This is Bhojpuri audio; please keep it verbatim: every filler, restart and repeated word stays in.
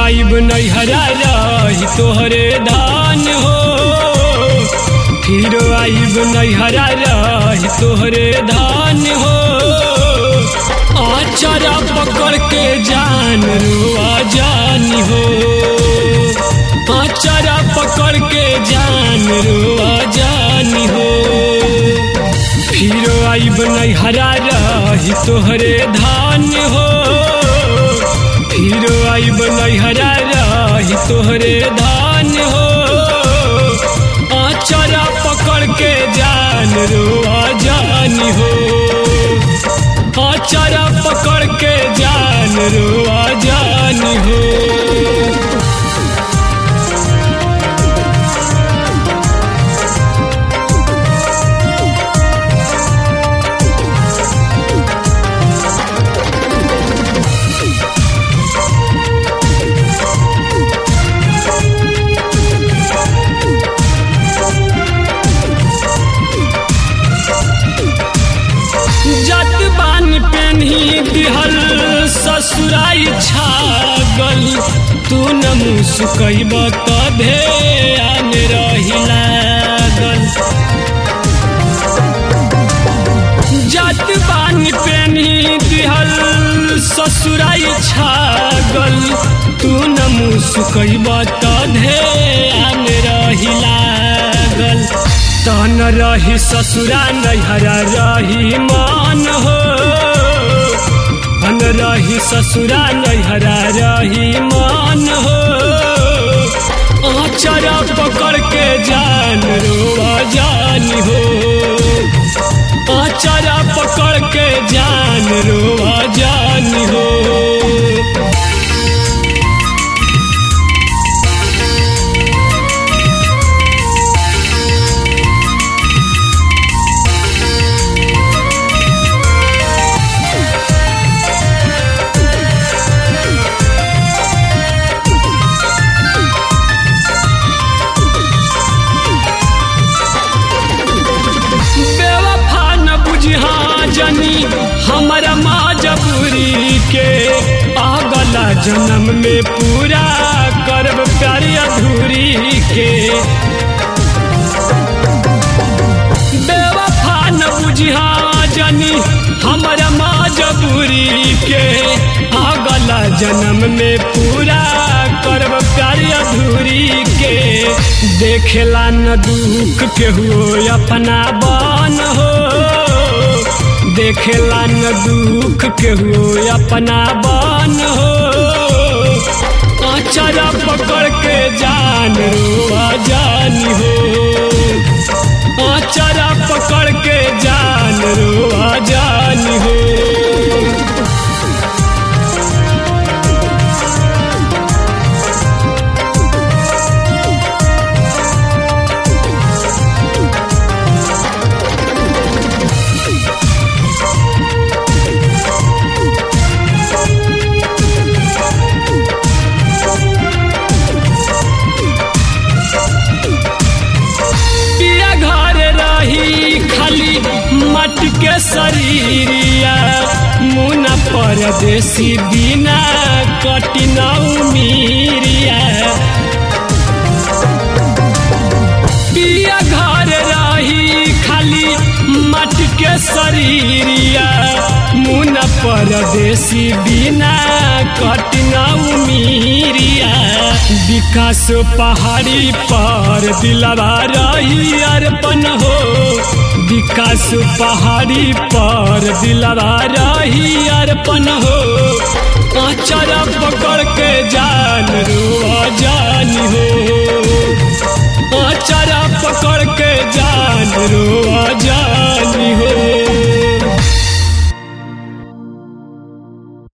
आइब नैहरा रही तोहरे धान हो, फिर आइब नैहरा रही तोहरे धान हो। आचरा पकड़ के जान रुआ जानी हो, आचरा पकड़ के जान रुआ जानी हो। फिर आइब नैहरा रही तोहरे धान हो, फिर आइब नैहरा रही तोहरे धान हो। आचरा पकड़ के जान रुआ जानी हो, आचरा पकड़ के जान रुआ जानी हो। दिहल ससुराई छागल, तू न मुस्कैब त ध्यान रही लागल। जात बानी पेनी दिहल ससुराई छागल, तू न मुस्कैब त ध्यान रही लागल। तन रही ससुरा नैहरा रही मान हो, तन रही ससुरा नैहरा रही मान हो। आचरा पकड़ के जान रुआ जानी हो, आचरा पकड़ के जान रुआ जानी हो। हमारा मजबूरी के अगला जन्म में पूरा करब प्यार अधूरी के। बेवफा न बुझिया जानी हमारा मजबूरी के अगला जन्म में पूरा करब प्यार अधूरी के। देखेला न दुख के हुओ अपना बन हो, देखेला न दुख के हो अपना बन हो। आचरा पकड़ के जान रुआ जानी हो, आचरा पकड़ के जान रुआ जानी हो। मट के शरीरिया मुना परदेसी बिना कटिना उमीरिया। पिया घर रही खाली मट के शरीरिया मुना परदेसी बिना कटिना उमीरिया। विकास पहाड़ी पर दिलवा रही अर्पण हो, विकास पहाड़ी पर दिलवा रही अर्पण हो। आचरा पकड़